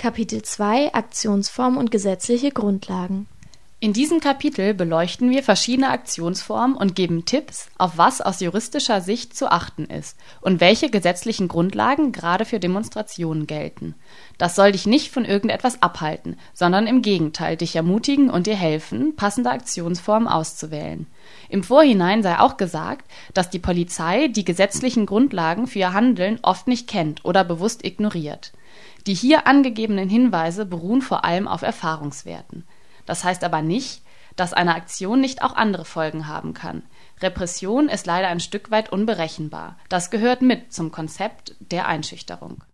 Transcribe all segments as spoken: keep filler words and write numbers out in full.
Kapitel zwei Aktionsformen und gesetzliche Grundlagen. In diesem Kapitel beleuchten wir verschiedene Aktionsformen und geben Tipps, auf was aus juristischer Sicht zu achten ist und welche gesetzlichen Grundlagen gerade für Demonstrationen gelten. Das soll dich nicht von irgendetwas abhalten, sondern im Gegenteil dich ermutigen und dir helfen, passende Aktionsformen auszuwählen. Im Vorhinein sei auch gesagt, dass die Polizei die gesetzlichen Grundlagen für ihr Handeln oft nicht kennt oder bewusst ignoriert. Die hier angegebenen Hinweise beruhen vor allem auf Erfahrungswerten. Das heißt aber nicht, dass eine Aktion nicht auch andere Folgen haben kann. Repression ist leider ein Stück weit unberechenbar. Das gehört mit zum Konzept der Einschüchterung.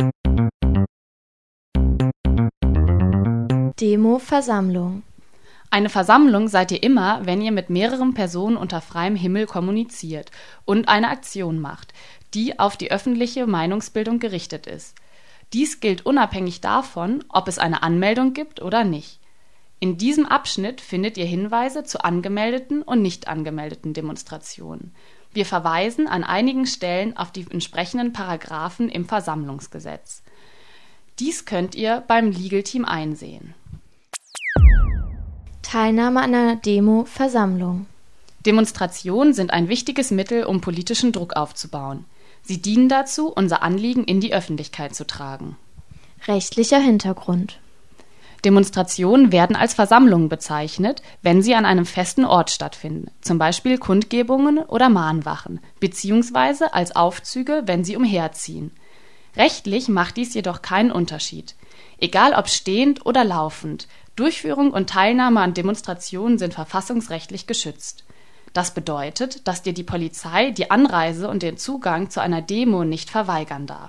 Demo, Versammlung. Eine Versammlung seid ihr immer, wenn ihr mit mehreren Personen unter freiem Himmel kommuniziert und eine Aktion macht, die auf die öffentliche Meinungsbildung gerichtet ist. Dies gilt unabhängig davon, ob es eine Anmeldung gibt oder nicht. In diesem Abschnitt findet ihr Hinweise zu angemeldeten und nicht angemeldeten Demonstrationen. Wir verweisen an einigen Stellen auf die entsprechenden Paragraphen im Versammlungsgesetz. Dies könnt ihr beim Legal Team einsehen. Teilnahme an einer Demo, Versammlung. Demonstrationen sind ein wichtiges Mittel, um politischen Druck aufzubauen. Sie dienen dazu, unser Anliegen in die Öffentlichkeit zu tragen. Rechtlicher Hintergrund. Demonstrationen werden als Versammlungen bezeichnet, wenn sie an einem festen Ort stattfinden, zum Beispiel Kundgebungen oder Mahnwachen, beziehungsweise als Aufzüge, wenn sie umherziehen. Rechtlich macht dies jedoch keinen Unterschied. Egal ob stehend oder laufend, Durchführung und Teilnahme an Demonstrationen sind verfassungsrechtlich geschützt. Das bedeutet, dass dir die Polizei die Anreise und den Zugang zu einer Demo nicht verweigern darf.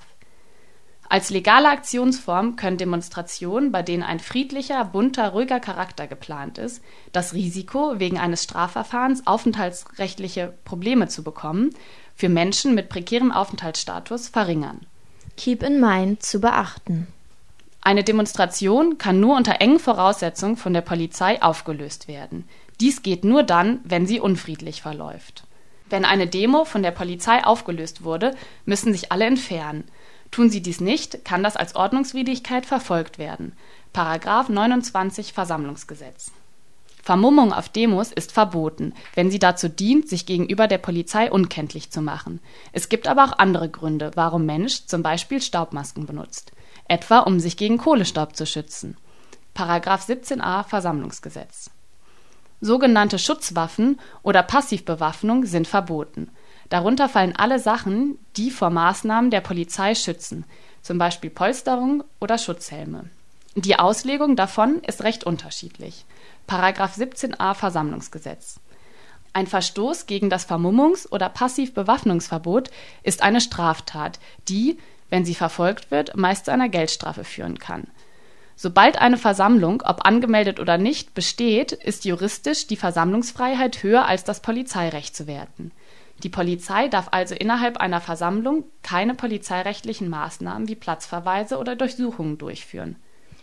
Als legale Aktionsform können Demonstrationen, bei denen ein friedlicher, bunter, ruhiger Charakter geplant ist, das Risiko, wegen eines Strafverfahrens aufenthaltsrechtliche Probleme zu bekommen, für Menschen mit prekärem Aufenthaltsstatus verringern. Keep in mind zu beachten. Eine Demonstration kann nur unter engen Voraussetzungen von der Polizei aufgelöst werden. Dies geht nur dann, wenn sie unfriedlich verläuft. Wenn eine Demo von der Polizei aufgelöst wurde, müssen sich alle entfernen. Tun sie dies nicht, kann das als Ordnungswidrigkeit verfolgt werden. Paragraph neunundzwanzig Versammlungsgesetz. Vermummung auf Demos ist verboten, wenn sie dazu dient, sich gegenüber der Polizei unkenntlich zu machen. Es gibt aber auch andere Gründe, warum Mensch zum Beispiel Staubmasken benutzt. Etwa um sich gegen Kohlestaub zu schützen. Paragraph siebzehn a Versammlungsgesetz. Sogenannte Schutzwaffen oder Passivbewaffnung sind verboten. Darunter fallen alle Sachen, die vor Maßnahmen der Polizei schützen, zum Beispiel Polsterung oder Schutzhelme. Die Auslegung davon ist recht unterschiedlich. Paragraph siebzehn a Versammlungsgesetz. Ein Verstoß gegen das Vermummungs- oder Passivbewaffnungsverbot ist eine Straftat, die, wenn sie verfolgt wird, meist zu einer Geldstrafe führen kann. Sobald eine Versammlung, ob angemeldet oder nicht, besteht, ist juristisch die Versammlungsfreiheit höher als das Polizeirecht zu werten. Die Polizei darf also innerhalb einer Versammlung keine polizeirechtlichen Maßnahmen wie Platzverweise oder Durchsuchungen durchführen.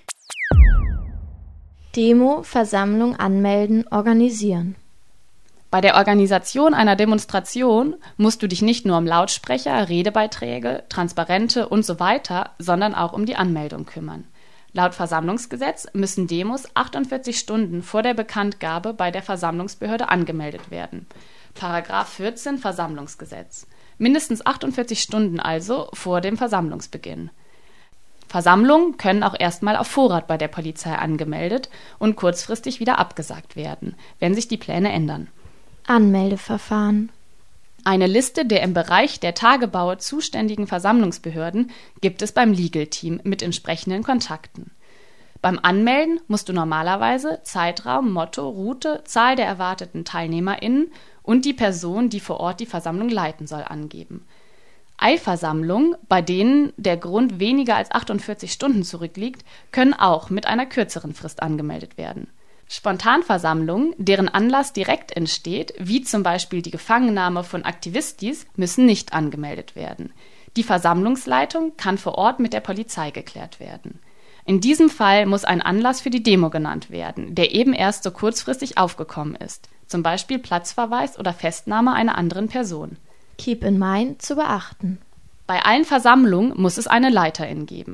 Demo, Versammlung anmelden, organisieren. Bei der Organisation einer Demonstration musst du dich nicht nur um Lautsprecher, Redebeiträge, Transparente usw., sondern auch um die Anmeldung kümmern. Laut Versammlungsgesetz müssen Demos achtundvierzig Stunden vor der Bekanntgabe bei der Versammlungsbehörde angemeldet werden. Paragraph vierzehn Versammlungsgesetz. Mindestens achtundvierzig Stunden also vor dem Versammlungsbeginn. Versammlungen können auch erstmal auf Vorrat bei der Polizei angemeldet und kurzfristig wieder abgesagt werden, wenn sich die Pläne ändern. Anmeldeverfahren. Eine Liste der im Bereich der Tagebaue zuständigen Versammlungsbehörden gibt es beim Legal Team mit entsprechenden Kontakten. Beim Anmelden musst du normalerweise Zeitraum, Motto, Route, Zahl der erwarteten TeilnehmerInnen und die Person, die vor Ort die Versammlung leiten soll, angeben. Eilversammlungen, bei denen der Grund weniger als achtundvierzig Stunden zurückliegt, können auch mit einer kürzeren Frist angemeldet werden. Spontanversammlungen, deren Anlass direkt entsteht, wie zum Beispiel die Gefangennahme von Aktivistis, müssen nicht angemeldet werden. Die Versammlungsleitung kann vor Ort mit der Polizei geklärt werden. In diesem Fall muss ein Anlass für die Demo genannt werden, der eben erst so kurzfristig aufgekommen ist, zum Beispiel Platzverweis oder Festnahme einer anderen Person. Keep in mind zu beachten. Bei allen Versammlungen muss es eine Leiterin geben.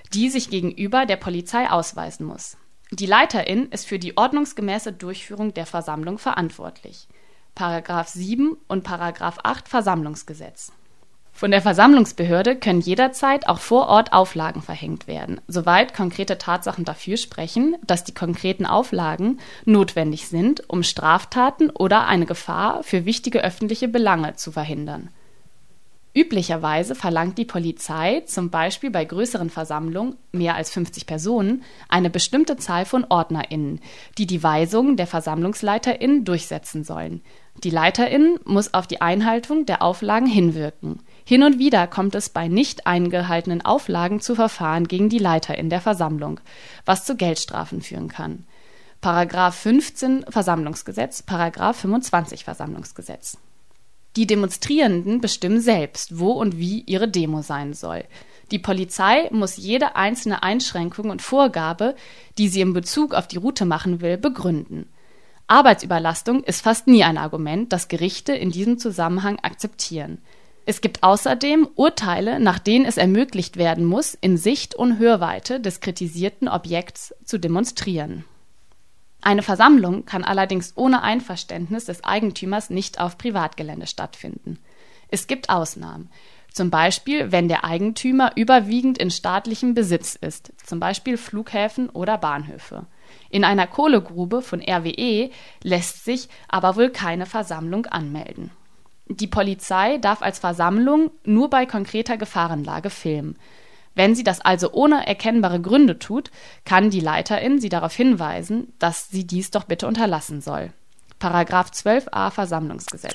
die sich gegenüber der Polizei ausweisen muss. Die Leiterin ist für die ordnungsgemäße Durchführung der Versammlung verantwortlich. Paragraph sieben und Paragraph acht Versammlungsgesetz. Von der Versammlungsbehörde können jederzeit auch vor Ort Auflagen verhängt werden, soweit konkrete Tatsachen dafür sprechen, dass die konkreten Auflagen notwendig sind, um Straftaten oder eine Gefahr für wichtige öffentliche Belange zu verhindern. Üblicherweise verlangt die Polizei, zum Beispiel bei größeren Versammlungen, mehr als fünfzig Personen, eine bestimmte Zahl von OrdnerInnen, die die Weisungen der VersammlungsleiterInnen durchsetzen sollen. Die LeiterInnen muss auf die Einhaltung der Auflagen hinwirken. Hin und wieder kommt es bei nicht eingehaltenen Auflagen zu Verfahren gegen die LeiterInnen der Versammlung, was zu Geldstrafen führen kann. Paragraph fünfzehn Versammlungsgesetz, Paragraph fünfundzwanzig Versammlungsgesetz. Die Demonstrierenden bestimmen selbst, wo und wie ihre Demo sein soll. Die Polizei muss jede einzelne Einschränkung und Vorgabe, die sie in Bezug auf die Route machen will, begründen. Arbeitsüberlastung ist fast nie ein Argument, das Gerichte in diesem Zusammenhang akzeptieren. Es gibt außerdem Urteile, nach denen es ermöglicht werden muss, in Sicht und Hörweite des kritisierten Objekts zu demonstrieren. Eine Versammlung kann allerdings ohne Einverständnis des Eigentümers nicht auf Privatgelände stattfinden. Es gibt Ausnahmen, zum Beispiel wenn der Eigentümer überwiegend in staatlichem Besitz ist, zum Beispiel Flughäfen oder Bahnhöfe. In einer Kohlegrube von R W E lässt sich aber wohl keine Versammlung anmelden. Die Polizei darf als Versammlung nur bei konkreter Gefahrenlage filmen. Wenn sie das also ohne erkennbare Gründe tut, kann die Leiterin sie darauf hinweisen, dass sie dies doch bitte unterlassen soll. Paragraph zwölf a Versammlungsgesetz.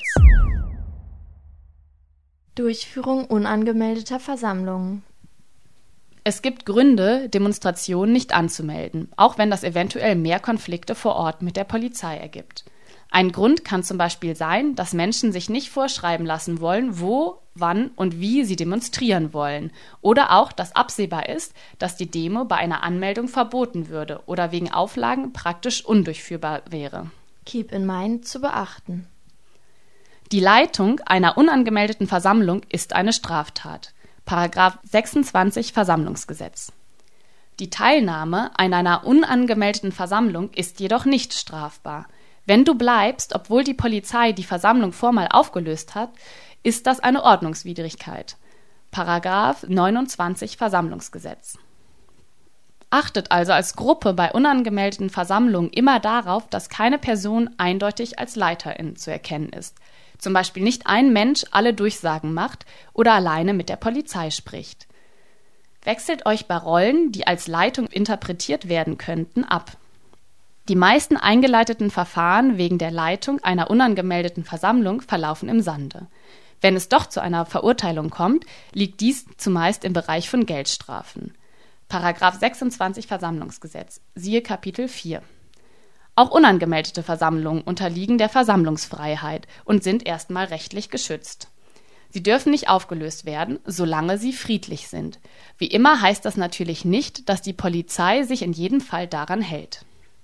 Durchführung unangemeldeter Versammlungen. Es gibt Gründe, Demonstrationen nicht anzumelden, auch wenn das eventuell mehr Konflikte vor Ort mit der Polizei ergibt. Ein Grund kann zum Beispiel sein, dass Menschen sich nicht vorschreiben lassen wollen, wo, wann und wie sie demonstrieren wollen. Oder auch, dass absehbar ist, dass die Demo bei einer Anmeldung verboten würde oder wegen Auflagen praktisch undurchführbar wäre. Keep in mind zu beachten. Die Leitung einer unangemeldeten Versammlung ist eine Straftat. Paragraph sechsundzwanzig Versammlungsgesetz. Die Teilnahme an einer unangemeldeten Versammlung ist jedoch nicht strafbar. Wenn du bleibst, obwohl die Polizei die Versammlung formal aufgelöst hat, ist das eine Ordnungswidrigkeit. Paragraph neunundzwanzig Versammlungsgesetz. Achtet also als Gruppe bei unangemeldeten Versammlungen immer darauf, dass keine Person eindeutig als Leiterin zu erkennen ist. Zum Beispiel nicht ein Mensch alle Durchsagen macht oder alleine mit der Polizei spricht. Wechselt euch bei Rollen, die als Leitung interpretiert werden könnten, ab. Die meisten eingeleiteten Verfahren wegen der Leitung einer unangemeldeten Versammlung verlaufen im Sande. Wenn es doch zu einer Verurteilung kommt, liegt dies zumeist im Bereich von Geldstrafen. Paragraph sechsundzwanzig Versammlungsgesetz, siehe Kapitel vier. Auch unangemeldete Versammlungen unterliegen der Versammlungsfreiheit und sind erstmal rechtlich geschützt. Sie dürfen nicht aufgelöst werden, solange sie friedlich sind. Wie immer heißt das natürlich nicht, dass die Polizei sich in jedem Fall daran hält.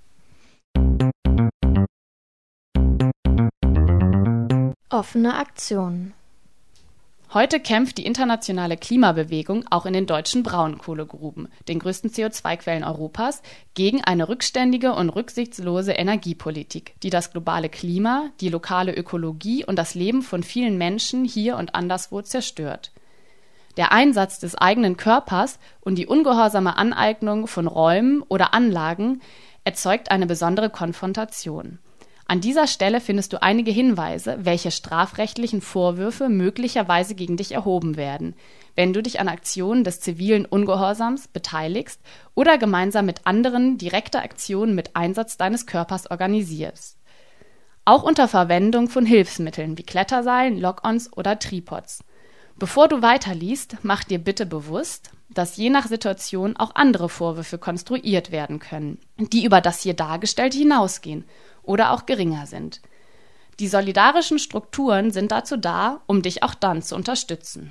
Offene Aktionen. Heute kämpft die internationale Klimabewegung auch in den deutschen Braunkohlegruben, den größten C O zwei Quellen Europas, gegen eine rückständige und rücksichtslose Energiepolitik, die das globale Klima, die lokale Ökologie und das Leben von vielen Menschen hier und anderswo zerstört. Der Einsatz des eigenen Körpers und die ungehorsame Aneignung von Räumen oder Anlagen erzeugt eine besondere Konfrontation. An dieser Stelle findest du einige Hinweise, welche strafrechtlichen Vorwürfe möglicherweise gegen dich erhoben werden, wenn du dich an Aktionen des zivilen Ungehorsams beteiligst oder gemeinsam mit anderen direkte Aktionen mit Einsatz deines Körpers organisierst. Auch unter Verwendung von Hilfsmitteln wie Kletterseilen, Lock-ons oder Tripods. Bevor du weiterliest, mach dir bitte bewusst, dass je nach Situation auch andere Vorwürfe konstruiert werden können, die über das hier Dargestellte hinausgehen oder auch geringer sind. Die solidarischen Strukturen sind dazu da, um dich auch dann zu unterstützen.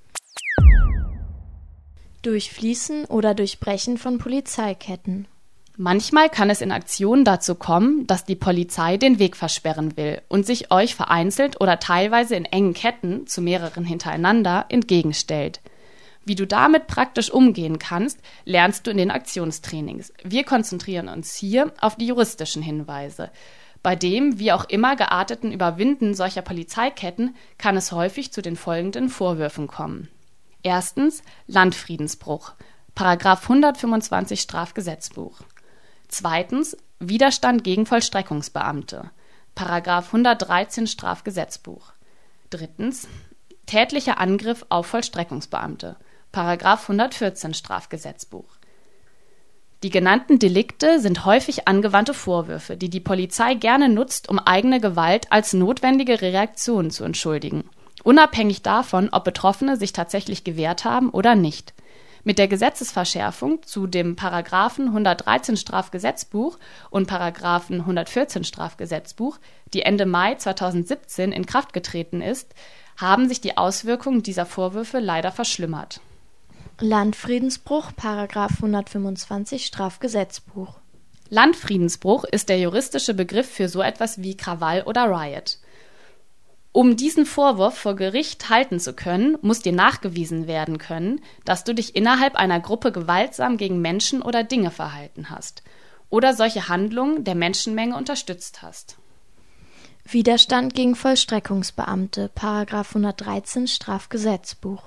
Durchfließen oder Durchbrechen von Polizeiketten. Manchmal kann es in Aktionen dazu kommen, dass die Polizei den Weg versperren will und sich euch vereinzelt oder teilweise in engen Ketten, zu mehreren hintereinander, entgegenstellt. Wie du damit praktisch umgehen kannst, lernst du in den Aktionstrainings. Wir konzentrieren uns hier auf die juristischen Hinweise. Bei dem wie auch immer gearteten Überwinden solcher Polizeiketten kann es häufig zu den folgenden Vorwürfen kommen. Erstens Landfriedensbruch, Paragraph hundertfünfundzwanzig Strafgesetzbuch. Zweitens Widerstand gegen Vollstreckungsbeamte, Paragraph hundertdreizehn Strafgesetzbuch. Drittens tätlicher Angriff auf Vollstreckungsbeamte, Paragraph hundertvierzehn Strafgesetzbuch. Die genannten Delikte sind häufig angewandte Vorwürfe, die die Polizei gerne nutzt, um eigene Gewalt als notwendige Reaktion zu entschuldigen, unabhängig davon, ob Betroffene sich tatsächlich gewehrt haben oder nicht. Mit der Gesetzesverschärfung zu dem Paragraphen hundertdreizehn Strafgesetzbuch und Paragraphen hundertvierzehn Strafgesetzbuch, die Ende Mai zweitausendsiebzehn in Kraft getreten ist, haben sich die Auswirkungen dieser Vorwürfe leider verschlimmert. Landfriedensbruch, Paragraph hundertfünfundzwanzig Strafgesetzbuch. Landfriedensbruch ist der juristische Begriff für so etwas wie Krawall oder Riot. Um diesen Vorwurf vor Gericht halten zu können, muss dir nachgewiesen werden können, dass du dich innerhalb einer Gruppe gewaltsam gegen Menschen oder Dinge verhalten hast oder solche Handlungen der Menschenmenge unterstützt hast. Widerstand gegen Vollstreckungsbeamte, Paragraph hundertdreizehn Strafgesetzbuch.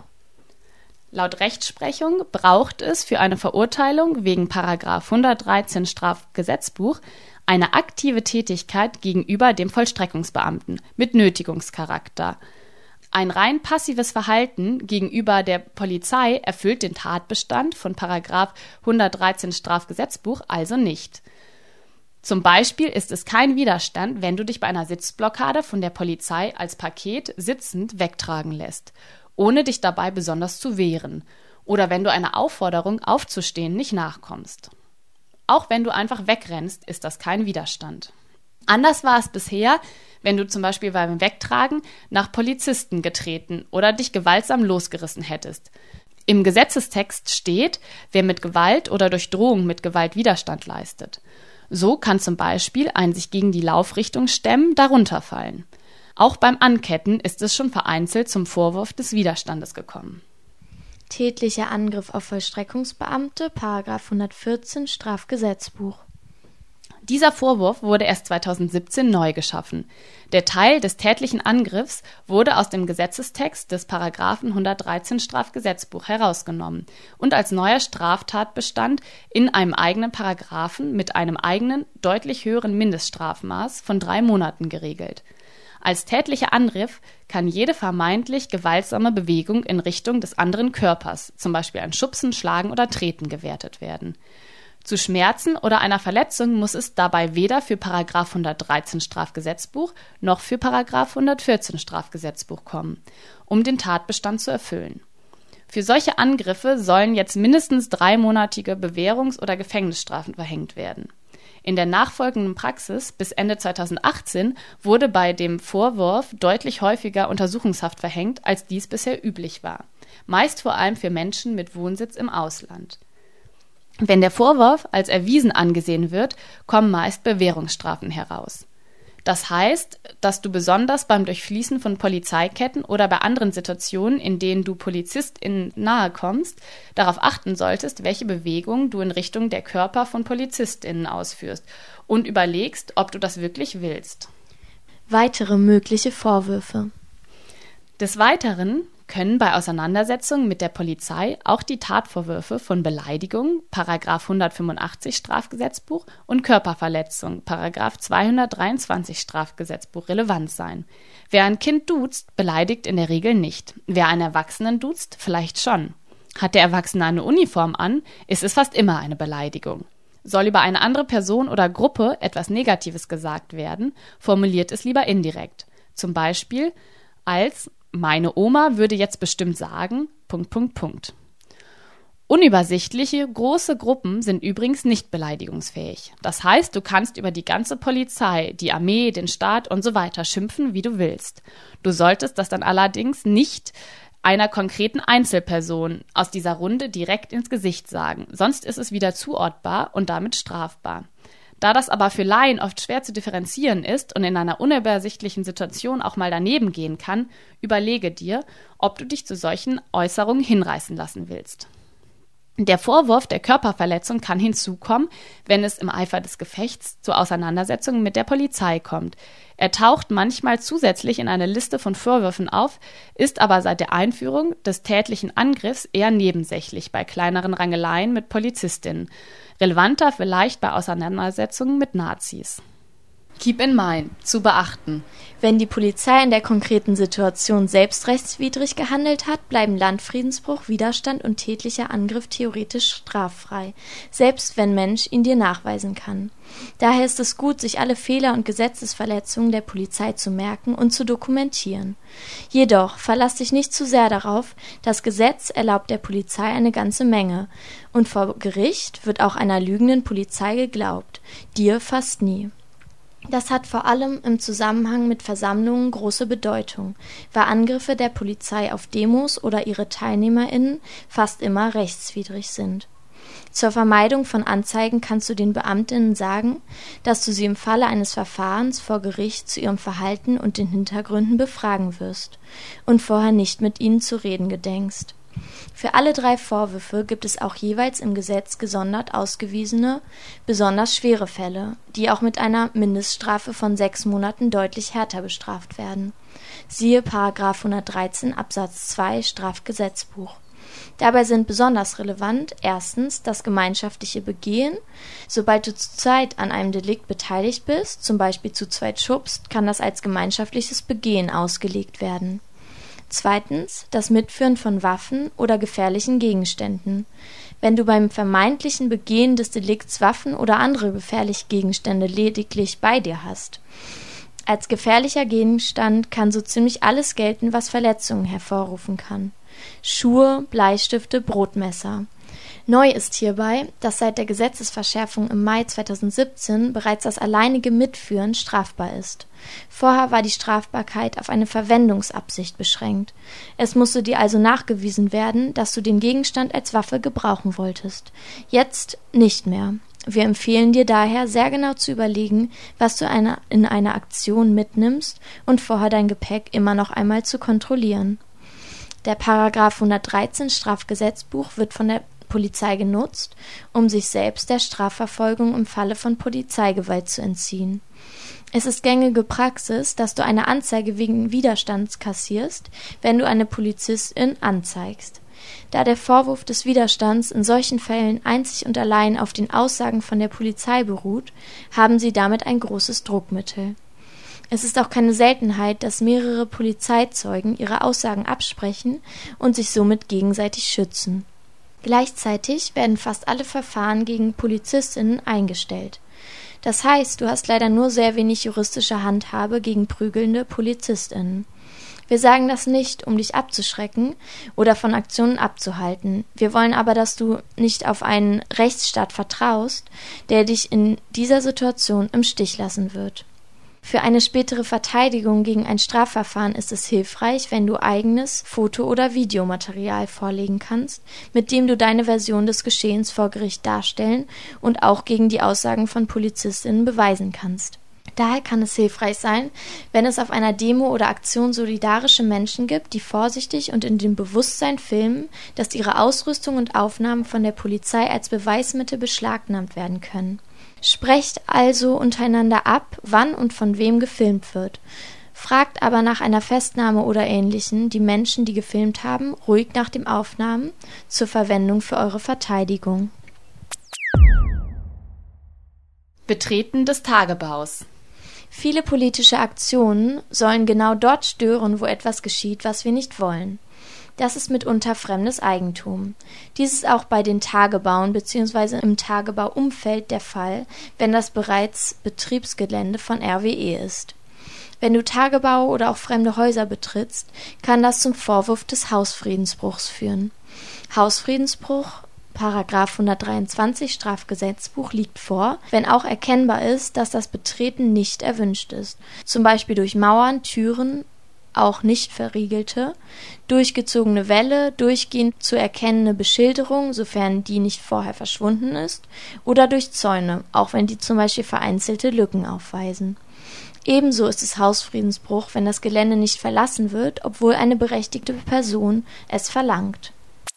Laut Rechtsprechung braucht es für eine Verurteilung wegen Paragraph hundertdreizehn Strafgesetzbuch eine aktive Tätigkeit gegenüber dem Vollstreckungsbeamten mit Nötigungscharakter. Ein rein passives Verhalten gegenüber der Polizei erfüllt den Tatbestand von Paragraph hundertdreizehn Strafgesetzbuch also nicht. Zum Beispiel ist es kein Widerstand, wenn du dich bei einer Sitzblockade von der Polizei als Paket sitzend wegtragen lässt, ohne dich dabei besonders zu wehren, oder wenn du einer Aufforderung aufzustehen nicht nachkommst. Auch wenn du einfach wegrennst, ist das kein Widerstand. Anders war es bisher, wenn du zum Beispiel beim Wegtragen nach Polizisten getreten oder dich gewaltsam losgerissen hättest. Im Gesetzestext steht, wer mit Gewalt oder durch Drohung mit Gewalt Widerstand leistet. So kann zum Beispiel ein sich gegen die Laufrichtung stemmen darunter fallen. Auch beim Anketten ist es schon vereinzelt zum Vorwurf des Widerstandes gekommen. Tätlicher Angriff auf Vollstreckungsbeamte, Paragraph hundertvierzehn Strafgesetzbuch. Dieser Vorwurf wurde erst zweitausendsiebzehn neu geschaffen. Der Teil des tätlichen Angriffs wurde aus dem Gesetzestext des Paragraphen hundertdreizehn Strafgesetzbuch herausgenommen und als neuer Straftatbestand in einem eigenen Paragraphen mit einem eigenen, deutlich höheren Mindeststrafmaß von drei Monaten geregelt. Als tätlicher Angriff kann jede vermeintlich gewaltsame Bewegung in Richtung des anderen Körpers, zum Beispiel ein Schubsen, Schlagen oder Treten, gewertet werden. Zu Schmerzen oder einer Verletzung muss es dabei weder für Paragraph hundertdreizehn Strafgesetzbuch noch für Paragraph hundertvierzehn Strafgesetzbuch kommen, um den Tatbestand zu erfüllen. Für solche Angriffe sollen jetzt mindestens dreimonatige Bewährungs- oder Gefängnisstrafen verhängt werden. In der nachfolgenden Praxis bis Ende zweitausendachtzehn wurde bei dem Vorwurf deutlich häufiger Untersuchungshaft verhängt, als dies bisher üblich war, meist vor allem für Menschen mit Wohnsitz im Ausland. Wenn der Vorwurf als erwiesen angesehen wird, kommen meist Bewährungsstrafen heraus. Das heißt, dass du besonders beim Durchfließen von Polizeiketten oder bei anderen Situationen, in denen du PolizistInnen nahe kommst, darauf achten solltest, welche Bewegungen du in Richtung der Körper von PolizistInnen ausführst und überlegst, ob du das wirklich willst. Weitere mögliche Vorwürfe. Des Weiteren können bei Auseinandersetzungen mit der Polizei auch die Tatvorwürfe von Beleidigung, Paragraph hundertfünfundachtzig Strafgesetzbuch und Körperverletzung, Paragraph zweihundertdreiundzwanzig Strafgesetzbuch relevant sein. Wer ein Kind duzt, beleidigt in der Regel nicht. Wer einen Erwachsenen duzt, vielleicht schon. Hat der Erwachsene eine Uniform an, ist es fast immer eine Beleidigung. Soll über eine andere Person oder Gruppe etwas Negatives gesagt werden, formuliert es lieber indirekt. Zum Beispiel als meine Oma würde jetzt bestimmt sagen, Punkt, Punkt, Punkt. Unübersichtliche, große Gruppen sind übrigens nicht beleidigungsfähig. Das heißt, du kannst über die ganze Polizei, die Armee, den Staat und so weiter schimpfen, wie du willst. Du solltest das dann allerdings nicht einer konkreten Einzelperson aus dieser Runde direkt ins Gesicht sagen, sonst ist es wieder zuortbar und damit strafbar. Da das aber für Laien oft schwer zu differenzieren ist und in einer unübersichtlichen Situation auch mal daneben gehen kann, überlege dir, ob du dich zu solchen Äußerungen hinreißen lassen willst. Der Vorwurf der Körperverletzung kann hinzukommen, wenn es im Eifer des Gefechts zu Auseinandersetzungen mit der Polizei kommt. Er taucht manchmal zusätzlich in einer Liste von Vorwürfen auf, ist aber seit der Einführung des tätlichen Angriffs eher nebensächlich bei kleineren Rangeleien mit Polizistinnen. Relevanter vielleicht bei Auseinandersetzungen mit Nazis. Keep in mind, zu beachten. Wenn die Polizei in der konkreten Situation selbst rechtswidrig gehandelt hat, bleiben Landfriedensbruch, Widerstand und tätlicher Angriff theoretisch straffrei, selbst wenn Mensch ihn dir nachweisen kann. Daher ist es gut, sich alle Fehler und Gesetzesverletzungen der Polizei zu merken und zu dokumentieren. Jedoch verlass dich nicht zu sehr darauf, das Gesetz erlaubt der Polizei eine ganze Menge, und vor Gericht wird auch einer lügenden Polizei geglaubt, dir fast nie. Das hat vor allem im Zusammenhang mit Versammlungen große Bedeutung, weil Angriffe der Polizei auf Demos oder ihre TeilnehmerInnen fast immer rechtswidrig sind. Zur Vermeidung von Anzeigen kannst du den BeamtInnen sagen, dass du sie im Falle eines Verfahrens vor Gericht zu ihrem Verhalten und den Hintergründen befragen wirst und vorher nicht mit ihnen zu reden gedenkst. Für alle drei Vorwürfe gibt es auch jeweils im Gesetz gesondert ausgewiesene, besonders schwere Fälle, die auch mit einer Mindeststrafe von sechs Monaten deutlich härter bestraft werden. Siehe Paragraph hundertdreizehn Absatz zwei Strafgesetzbuch. Dabei sind besonders relevant erstens das gemeinschaftliche Begehen. Sobald du zu zweit an einem Delikt beteiligt bist, zum Beispiel zu zweit schubst, kann das als gemeinschaftliches Begehen ausgelegt werden. Zweitens das Mitführen von Waffen oder gefährlichen Gegenständen. Wenn du beim vermeintlichen Begehen des Delikts Waffen oder andere gefährliche Gegenstände lediglich bei dir hast. Als gefährlicher Gegenstand kann so ziemlich alles gelten, was Verletzungen hervorrufen kann. Schuhe, Bleistifte, Brotmesser. Neu ist hierbei, dass seit der Gesetzesverschärfung im Mai zweitausendsiebzehn bereits das alleinige Mitführen strafbar ist. Vorher war die Strafbarkeit auf eine Verwendungsabsicht beschränkt. Es musste dir also nachgewiesen werden, dass du den Gegenstand als Waffe gebrauchen wolltest. Jetzt nicht mehr. Wir empfehlen dir daher, sehr genau zu überlegen, was du eine, in einer Aktion mitnimmst und vorher dein Gepäck immer noch einmal zu kontrollieren. Der Paragraph hundertdreizehn Strafgesetzbuch wird von der Polizei genutzt, um sich selbst der Strafverfolgung im Falle von Polizeigewalt zu entziehen. Es ist gängige Praxis, dass du eine Anzeige wegen Widerstands kassierst, wenn du eine Polizistin anzeigst. Da der Vorwurf des Widerstands in solchen Fällen einzig und allein auf den Aussagen von der Polizei beruht, haben sie damit ein großes Druckmittel. Es ist auch keine Seltenheit, dass mehrere Polizeizeugen ihre Aussagen absprechen und sich somit gegenseitig schützen. Gleichzeitig werden fast alle Verfahren gegen PolizistInnen eingestellt. Das heißt, du hast leider nur sehr wenig juristische Handhabe gegen prügelnde PolizistInnen. Wir sagen das nicht, um dich abzuschrecken oder von Aktionen abzuhalten. Wir wollen aber, dass du nicht auf einen Rechtsstaat vertraust, der dich in dieser Situation im Stich lassen wird. Für eine spätere Verteidigung gegen ein Strafverfahren ist es hilfreich, wenn du eigenes Foto- oder Videomaterial vorlegen kannst, mit dem du deine Version des Geschehens vor Gericht darstellen und auch gegen die Aussagen von PolizistInnen beweisen kannst. Daher kann es hilfreich sein, wenn es auf einer Demo oder Aktion solidarische Menschen gibt, die vorsichtig und in dem Bewusstsein filmen, dass ihre Ausrüstung und Aufnahmen von der Polizei als Beweismittel beschlagnahmt werden können. Sprecht also untereinander ab, wann und von wem gefilmt wird. Fragt aber nach einer Festnahme oder Ähnlichem die Menschen, die gefilmt haben, ruhig nach den Aufnahmen zur Verwendung für eure Verteidigung. Betreten des Tagebaus. Viele politische Aktionen sollen genau dort stören, wo etwas geschieht, was wir nicht wollen. Das ist mitunter fremdes Eigentum. Dies ist auch bei den Tagebauen bzw. im Tagebauumfeld der Fall, wenn das bereits Betriebsgelände von R W E ist. Wenn du Tagebau oder auch fremde Häuser betrittst, kann das zum Vorwurf des Hausfriedensbruchs führen. Hausfriedensbruch Paragraph hundertdreiundzwanzig Strafgesetzbuch liegt vor, wenn auch erkennbar ist, dass das Betreten nicht erwünscht ist, zum Beispiel durch Mauern, Türen, auch nicht verriegelte, durchgezogene Wälle, durchgehend zu erkennende Beschilderung, sofern die nicht vorher verschwunden ist, oder durch Zäune, auch wenn die zum Beispiel vereinzelte Lücken aufweisen. Ebenso ist es Hausfriedensbruch, wenn das Gelände nicht verlassen wird, obwohl eine berechtigte Person es verlangt.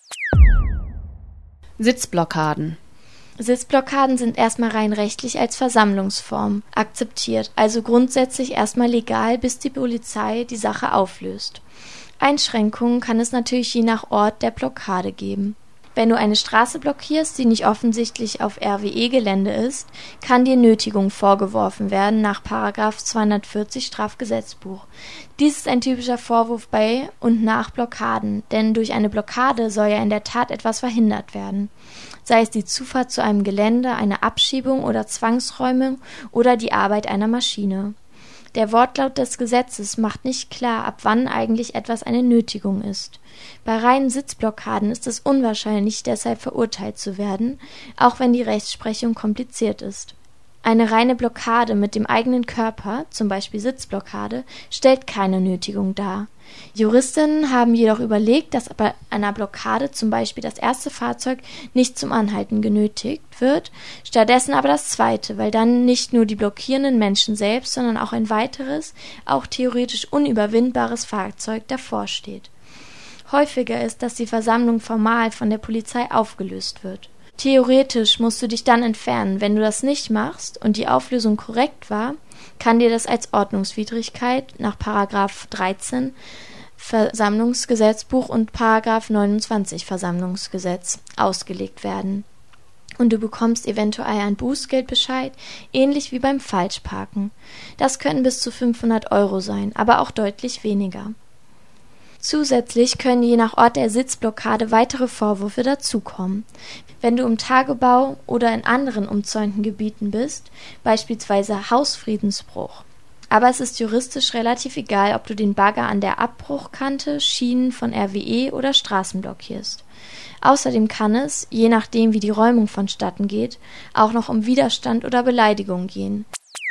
Sitzblockaden. Sitzblockaden sind erstmal rein rechtlich als Versammlungsform akzeptiert, also grundsätzlich erstmal legal, bis die Polizei die Sache auflöst. Einschränkungen kann es natürlich je nach Ort der Blockade geben. Wenn du eine Straße blockierst, die nicht offensichtlich auf R W E-Gelände ist, kann dir Nötigung vorgeworfen werden nach Paragraph zweihundertvierzig Strafgesetzbuch. Dies ist ein typischer Vorwurf bei und nach Blockaden, denn durch eine Blockade soll ja in der Tat etwas verhindert werden. Sei es die Zufahrt zu einem Gelände, eine Abschiebung oder Zwangsräumung oder die Arbeit einer Maschine. Der Wortlaut des Gesetzes macht nicht klar, ab wann eigentlich etwas eine Nötigung ist. Bei reinen Sitzblockaden ist es unwahrscheinlich, deshalb verurteilt zu werden, auch wenn die Rechtsprechung kompliziert ist. Eine reine Blockade mit dem eigenen Körper, zum Beispiel Sitzblockade, stellt keine Nötigung dar. Juristinnen haben jedoch überlegt, dass bei einer Blockade zum Beispiel das erste Fahrzeug nicht zum Anhalten genötigt wird, stattdessen aber das zweite, weil dann nicht nur die blockierenden Menschen selbst, sondern auch ein weiteres, auch theoretisch unüberwindbares Fahrzeug davor steht. Häufiger ist, dass die Versammlung formal von der Polizei aufgelöst wird. Theoretisch musst du dich dann entfernen. Wenn du das nicht machst und die Auflösung korrekt war, kann dir das als Ordnungswidrigkeit nach Paragraph dreizehn Versammlungsgesetzbuch und Paragraph neunundzwanzig Versammlungsgesetz ausgelegt werden. Und du bekommst eventuell ein Bußgeldbescheid, ähnlich wie beim Falschparken. Das können bis zu fünfhundert Euro sein, aber auch deutlich weniger. Zusätzlich können je nach Ort der Sitzblockade weitere Vorwürfe dazukommen. Wenn du im Tagebau oder in anderen umzäunten Gebieten bist, beispielsweise Hausfriedensbruch. Aber es ist juristisch relativ egal, ob du den Bagger an der Abbruchkante, Schienen von R W E oder Straßen blockierst. Außerdem kann es, je nachdem wie die Räumung vonstatten geht, auch noch um Widerstand oder Beleidigung gehen.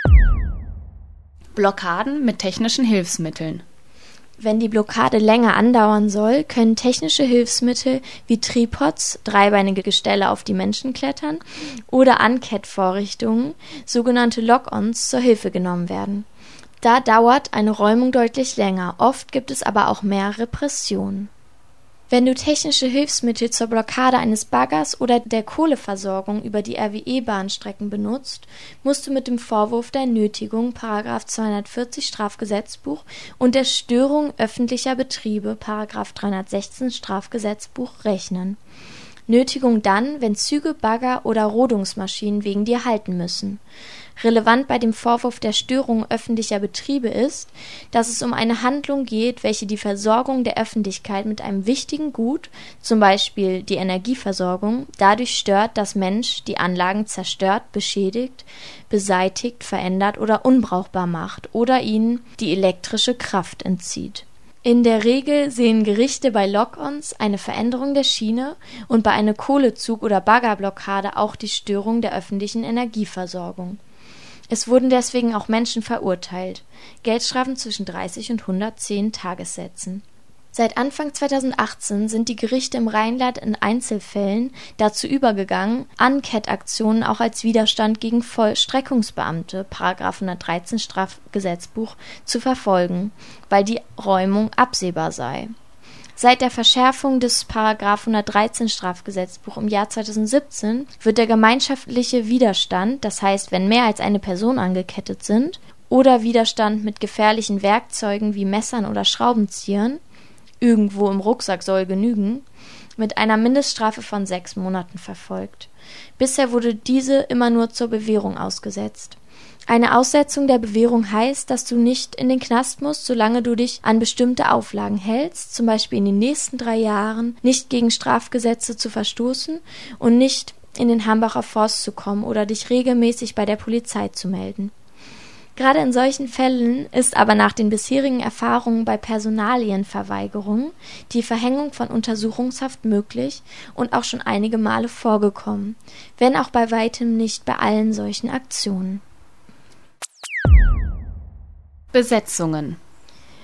Blockaden mit technischen Hilfsmitteln. Wenn die Blockade länger andauern soll, können technische Hilfsmittel wie Tripods, dreibeinige Gestelle, auf die Menschen klettern, oder Unkett-Vorrichtungen, sogenannte Lock-ons, zur Hilfe genommen werden. Da dauert eine Räumung deutlich länger, oft gibt es aber auch mehr Repression. Wenn du technische Hilfsmittel zur Blockade eines Baggers oder der Kohleversorgung über die R W E-Bahnstrecken benutzt, musst du mit dem Vorwurf der Nötigung Paragraph zweihundertvierzig Strafgesetzbuch und der Störung öffentlicher Betriebe Paragraph dreihundertsechzehn Strafgesetzbuch rechnen. Nötigung dann, wenn Züge, Bagger oder Rodungsmaschinen wegen dir halten müssen. Relevant bei dem Vorwurf der Störung öffentlicher Betriebe ist, dass es um eine Handlung geht, welche die Versorgung der Öffentlichkeit mit einem wichtigen Gut, zum Beispiel die Energieversorgung, dadurch stört, dass Mensch die Anlagen zerstört, beschädigt, beseitigt, verändert oder unbrauchbar macht oder ihnen die elektrische Kraft entzieht. In der Regel sehen Gerichte bei Lock-ons eine Veränderung der Schiene und bei einer Kohlezug- oder Baggerblockade auch die Störung der öffentlichen Energieversorgung. Es wurden deswegen auch Menschen verurteilt. Geldstrafen zwischen dreißig und hundertzehn Tagessätzen. Seit Anfang zweitausendachtzehn sind die Gerichte im Rheinland in Einzelfällen dazu übergegangen, Unkett-Aktionen auch als Widerstand gegen Vollstreckungsbeamte Paragraph hundertdreizehn Strafgesetzbuch zu verfolgen, weil die Räumung absehbar sei. Seit der Verschärfung des Paragraph hundertdreizehn Strafgesetzbuch im Jahr zweitausendsiebzehn wird der gemeinschaftliche Widerstand, das heißt, wenn mehr als eine Person angekettet sind, oder Widerstand mit gefährlichen Werkzeugen wie Messern oder Schraubenziehern, irgendwo im Rucksack soll genügen, mit einer Mindeststrafe von sechs Monaten verfolgt. Bisher wurde diese immer nur zur Bewährung ausgesetzt. Eine Aussetzung der Bewährung heißt, dass du nicht in den Knast musst, solange du dich an bestimmte Auflagen hältst, zum Beispiel in den nächsten drei Jahren nicht gegen Strafgesetze zu verstoßen und nicht in den Hambacher Forst zu kommen oder dich regelmäßig bei der Polizei zu melden. Gerade in solchen Fällen ist aber nach den bisherigen Erfahrungen bei Personalienverweigerungen die Verhängung von Untersuchungshaft möglich und auch schon einige Male vorgekommen, wenn auch bei weitem nicht bei allen solchen Aktionen. Besetzungen.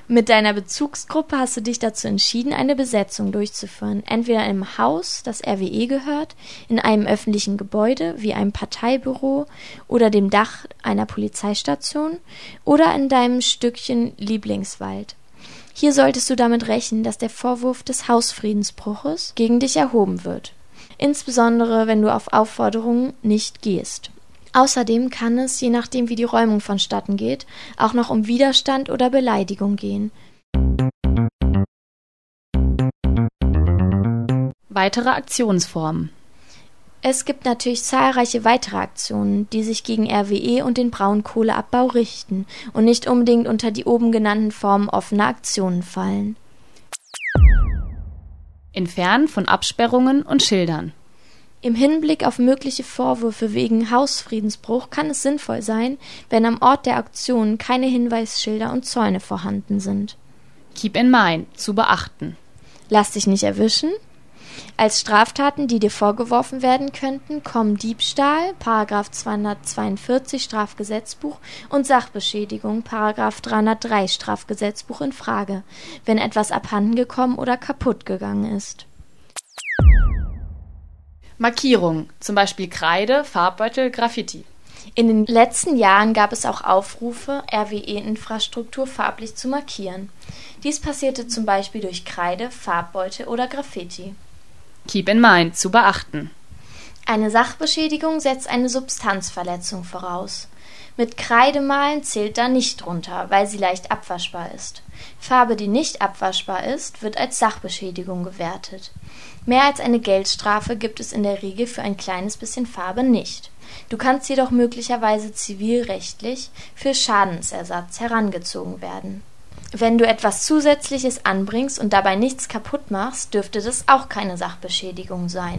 Mit deiner Bezugsgruppe hast du dich dazu entschieden, eine Besetzung durchzuführen, entweder im Haus, das R W E gehört, in einem öffentlichen Gebäude wie einem Parteibüro oder dem Dach einer Polizeistation oder in deinem Stückchen Lieblingswald. Hier solltest du damit rechnen, dass der Vorwurf des Hausfriedensbruches gegen dich erhoben wird, insbesondere wenn du auf Aufforderungen nicht gehst. Außerdem kann es, je nachdem wie die Räumung vonstatten geht, auch noch um Widerstand oder Beleidigung gehen. Weitere Aktionsformen. Es gibt natürlich zahlreiche weitere Aktionen, die sich gegen R W E und den Braunkohleabbau richten und nicht unbedingt unter die oben genannten Formen offener Aktionen fallen. Entfernen von Absperrungen und Schildern. Im Hinblick auf mögliche Vorwürfe wegen Hausfriedensbruch kann es sinnvoll sein, wenn am Ort der Aktion keine Hinweisschilder und Zäune vorhanden sind. Keep in mind, zu beachten. Lass dich nicht erwischen. Als Straftaten, die dir vorgeworfen werden könnten, kommen Diebstahl, Paragraph zweihundertzweiundvierzig Strafgesetzbuch und Sachbeschädigung, Paragraph dreihundertdrei Strafgesetzbuch in Frage, wenn etwas abhandengekommen oder kaputt gegangen ist. Markierung, zum Beispiel Kreide, Farbbeutel, Graffiti. In den letzten Jahren gab es auch Aufrufe, R W E-Infrastruktur farblich zu markieren. Dies passierte zum Beispiel durch Kreide, Farbbeutel oder Graffiti. Keep in mind, zu beachten. Eine Sachbeschädigung setzt eine Substanzverletzung voraus. Mit Kreidemalen zählt da nicht drunter, weil sie leicht abwaschbar ist. Farbe, die nicht abwaschbar ist, wird als Sachbeschädigung gewertet. Mehr als eine Geldstrafe gibt es in der Regel für ein kleines bisschen Farbe nicht. Du kannst jedoch möglicherweise zivilrechtlich für Schadensersatz herangezogen werden. Wenn du etwas Zusätzliches anbringst und dabei nichts kaputt machst, dürfte das auch keine Sachbeschädigung sein.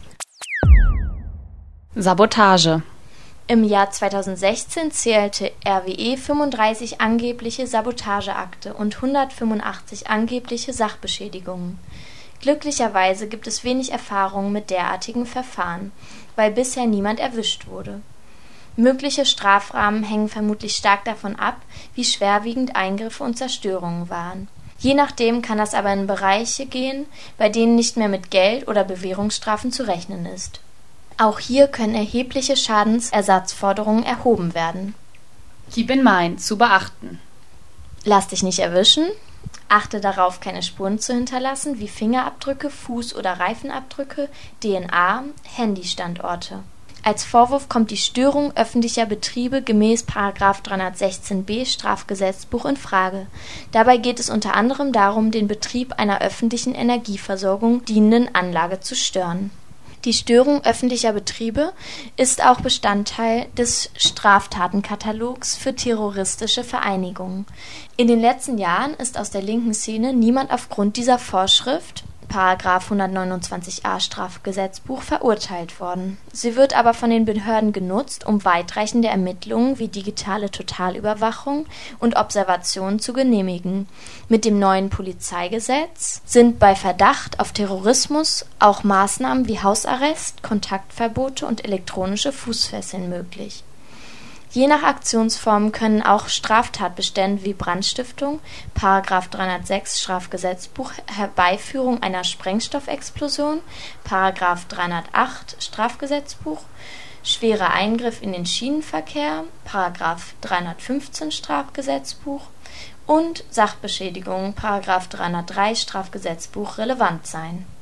Sabotage. Im Jahr zweitausendsechzehn zählte R W E fünfunddreißig angebliche Sabotageakte und hundertfünfundachtzig angebliche Sachbeschädigungen. Glücklicherweise gibt es wenig Erfahrung mit derartigen Verfahren, weil bisher niemand erwischt wurde. Mögliche Strafrahmen hängen vermutlich stark davon ab, wie schwerwiegend Eingriffe und Zerstörungen waren. Je nachdem kann das aber in Bereiche gehen, bei denen nicht mehr mit Geld oder Bewährungsstrafen zu rechnen ist. Auch hier können erhebliche Schadensersatzforderungen erhoben werden. Keep in mind, zu beachten. Lass dich nicht erwischen. Achte darauf, keine Spuren zu hinterlassen, wie Fingerabdrücke, Fuß- oder Reifenabdrücke, D N A, Handystandorte. Als Vorwurf kommt die Störung öffentlicher Betriebe gemäß Paragraph dreihundertsechzehn b Strafgesetzbuch in Frage. Dabei geht es unter anderem darum, den Betrieb einer öffentlichen Energieversorgung dienenden Anlage zu stören. Die Störung öffentlicher Betriebe ist auch Bestandteil des Straftatenkatalogs für terroristische Vereinigungen. In den letzten Jahren ist aus der linken Szene niemand aufgrund dieser Vorschrift, Paragraph hundertneunundzwanzig a Strafgesetzbuch, verurteilt worden. Sie wird aber von den Behörden genutzt, um weitreichende Ermittlungen wie digitale Totalüberwachung und Observation zu genehmigen. Mit dem neuen Polizeigesetz sind bei Verdacht auf Terrorismus auch Maßnahmen wie Hausarrest, Kontaktverbote und elektronische Fußfesseln möglich. Je nach Aktionsform können auch Straftatbestände wie Brandstiftung, Paragraph dreihundertsechs Strafgesetzbuch, Herbeiführung einer Sprengstoffexplosion, Paragraph dreihundertacht Strafgesetzbuch, schwerer Eingriff in den Schienenverkehr, Paragraph dreihundertfünfzehn Strafgesetzbuch und Sachbeschädigung, Paragraph dreihundertdrei Strafgesetzbuch relevant sein.